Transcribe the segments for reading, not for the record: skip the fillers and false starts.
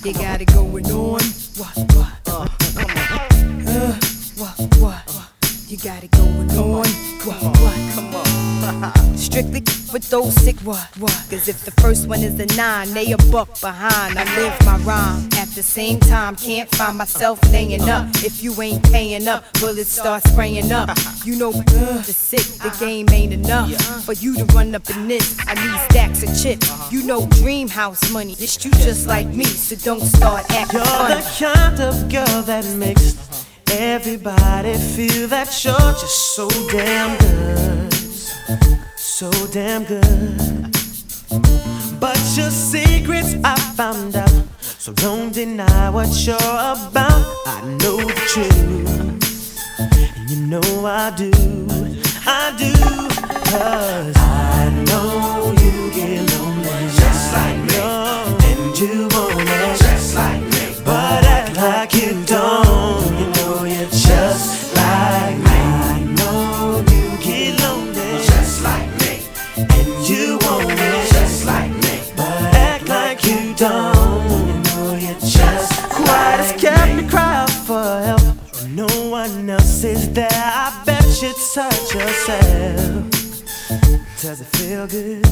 You got it going on. What? What? You got it going on. What? Come on. Strictly with those sick what? Cause if the first one is a 9, they a buck behind. I live my rhyme at the same time. Can't find myself laying up. If you ain't paying up, bullets start spraying up. You know the sick, the game ain't enough for you to run up in this. I need stacks of chips. You know dream house money. It's you just like me, so don't start acting funny. You're the kind of girl that makes everybody feel that you're just so damn good. So damn good. But your secrets I found out, so don't deny what you're about. I know the truth, and you know I do. Cause I know you get lonely just like me, and you want it just like me, but act like you don't. You know you're just like me. I know you get lonely just like me, and you want it just like me, but act like you don't. You know you're just quiet as kept me cry for help. No one else is there. I bet you touch yourself. Does it feel good?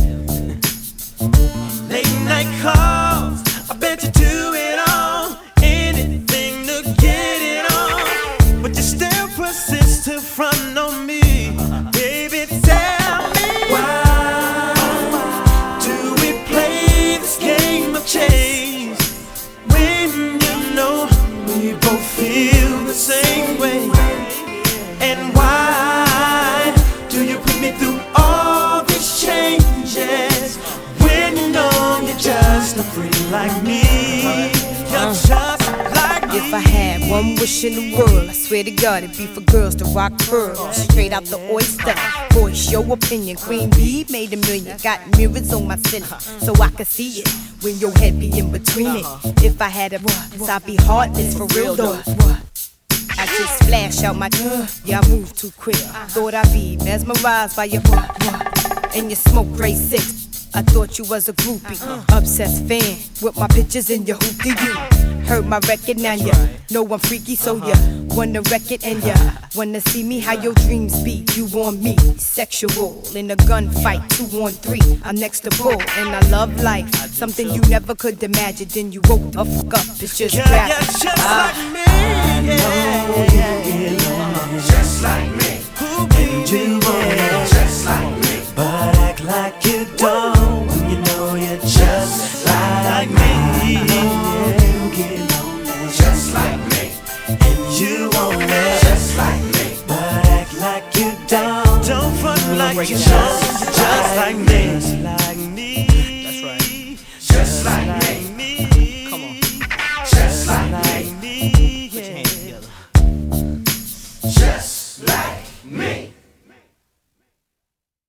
Late night calls, I bet you do it all. Anything to get it on, but you still persist to front on me. Baby, tell me why do we play this game of chase when you know we both feel the same way? And why do you put me through all these changes when you know you're just a freak like me? You're just like me. If I had one wish in the world, I swear to God it'd be for girls to rock pearls straight out the oyster. Voice your opinion. Queen Bee made $1 million. Got mirrors on my center so I can see it when your head be in between it. If I had a voice, I'd be heartless for real though. I just flash out my yeah, I move too quick. Thought I'd be mesmerized by your and your smoke gray 6. I thought you was a groupie, obsessed fan with my pictures in your hoopty. You heard my record, now you know I'm freaky, so you wanna wreck it and you wanna see me how your dreams be. You want me, sexual in a gunfight, 2 on 3. I'm next to bull and I love life, something you never could imagine. Then you woke the fuck up, it's just rap. You're just like me. I know you get lonely just like me, and you want it just like me, but act like you don't. You know you're just like me. I know you get lonely just like me, and you want it just like me, but act like you don't. Don't front like you don't.